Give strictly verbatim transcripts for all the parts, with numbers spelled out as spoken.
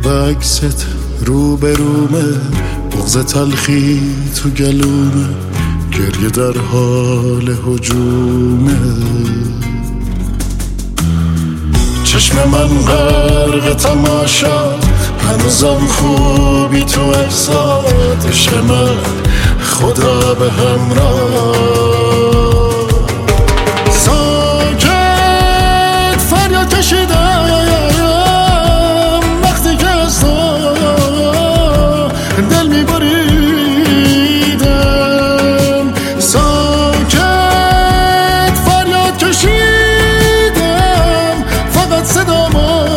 قاب عکست رو به رومه، بغض تلخی تو گلومه، گریه در حال هجومه. چشم من غرق تماشا، هنوزم خوبی تو احساد. عشق من خدا به همراه. ساکت فریاد کشیدم وقتی که از تو دل میبریدم. ساکت فریاد کشیدم، فقط صدامو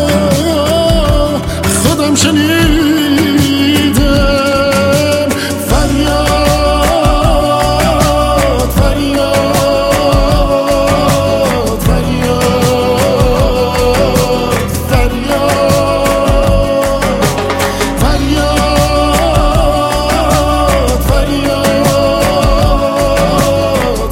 خودم شنیدم. فریاد فریاد فریاد فریاد فریاد فریاد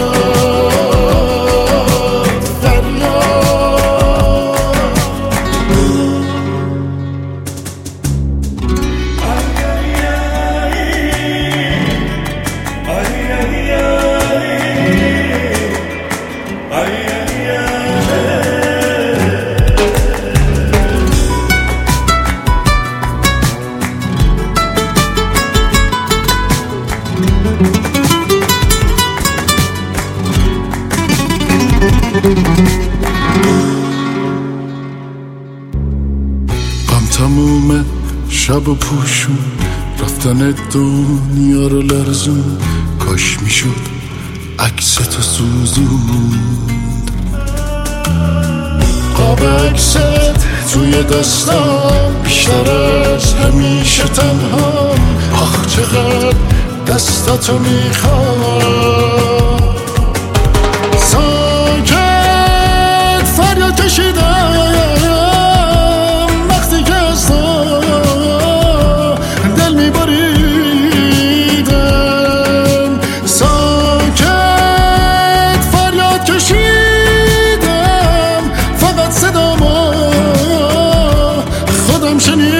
غم تمومه شب و پوشون، رفتن دنیا رو لرزون. کاش میشد عکس تو سوزوند. قاب عکست توی دستم، بیشتر از همیشه تنها. آخ چقدر دستاتو میخوام. ساکت فریاد کشیدم وقتی که از تو دل میبریدم. ساکت فریاد کشیدم، فقط صدامو خودم شنیدم.